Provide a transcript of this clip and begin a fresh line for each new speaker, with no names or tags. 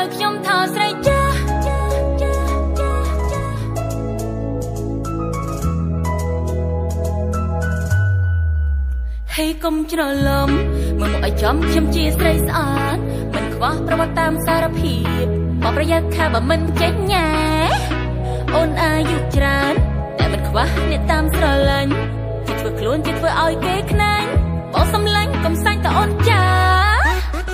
ខ្ញុំថាស្រីចាហេកុំច្រឡំមើលមកឲ្យចំខ្ញុំជាស្រីស្អាតមិនខ្វះប្រវត្តិតាមសារភាពមកប្រយ័ត្នខាបើមិនចេះញ៉ែអូនអាយុច្រើន